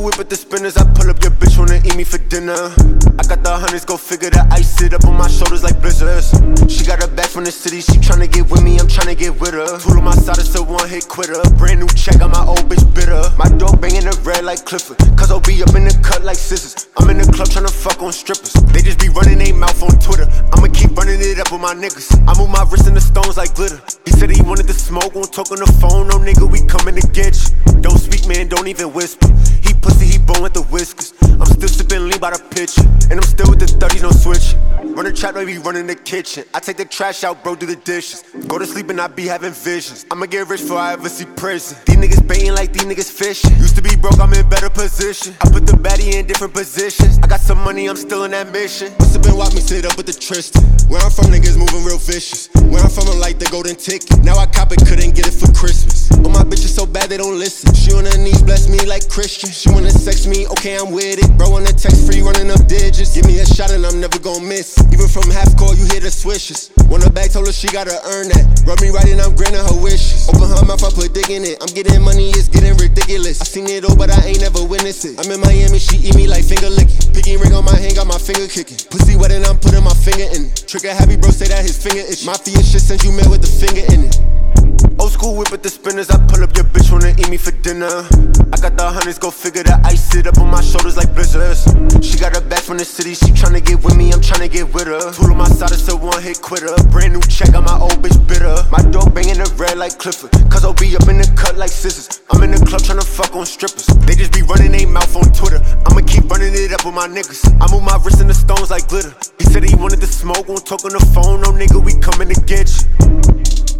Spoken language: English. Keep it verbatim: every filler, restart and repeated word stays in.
school whip with the spinners. I pull up your bitch, wanna eat me for dinner. I got the hundreds, go figure the ice sit up on my shoulders like blizzards. She got her back from the city, she tryna get with me, I'm tryna get with her. Tool on my side, it's a one hit quitter. Brand new check, got my old bitch bitter. My dog banging the red like Clifford, cause I'll be up in the cut like scissors. I'm in the club tryna fuck on strippers, they just be running they mouth on Twitter. I'ma keep running it up with my niggas, I move my wrist in the stones like glitter. He said he wanted to smoke, won't talk on the phone, no nigga, we coming to get you. Don't speak, man, don't even whisper. He pussy, he bone with the whiskers. I'm still sipping lean by the pitcher, and I'm still with the thirties, no switch. Run the trap, baby, run in the kitchen. I take the trash out, bro, do the dishes. Go to sleep and I be having visions. I'ma get rich before I ever see prison. These niggas baiting like these niggas fishing. Used to be broke, I'm in better position. I put the baddie in different positions. I got some money, I'm still in that mission. Must've been watch me sit up with the Tristan. Where I'm from, niggas moving real vicious. Where I'm from, I'm like the golden ticket. Now I cop it, couldn't get it for Christmas. Oh, my bitch is so bad, they don't listen. She on her knees, bless me like Christian. She wanna sex me, okay, I'm with it. Bro on the text free, running up digits. Give me a shot and I'm never gon' miss. Even from half court, you hear the swishes. Want her back, told her she gotta earn that. Rub me right and I'm granting her wishes. Open her mouth, I put dick in it. I'm getting money, it's getting ridiculous. I seen it all, but I ain't never witnessed it. I'm in Miami, she eat me like finger licking. Pinky ring on my hand, got my finger kicking. Pussy wet and I'm putting my finger in it. Trigger happy, bro, say that his finger itch. Mafia shit sends you mail with the finger in it. Old school whip with the spinners, I pull up your bitch, wanna eat me for dinner. I got the hundreds, go figure the ice sit up on my shoulders like blizzards. She got her back from the city, she tryna get with me, I'm tryna get with her. Tool on my side, it's a one hit quitter. Brand new check, got my old bitch bitter. My dog banging the red like Clifford, cause I'll be up in the cut like scissors. I'm in the club tryna fuck on strippers, they just be running they mouth on Twitter. I'ma keep running it up with my niggas, I move my wrist in the stones like glitter. He said he wanted to smoke, won't talk on the phone, no nigga, we coming to get you.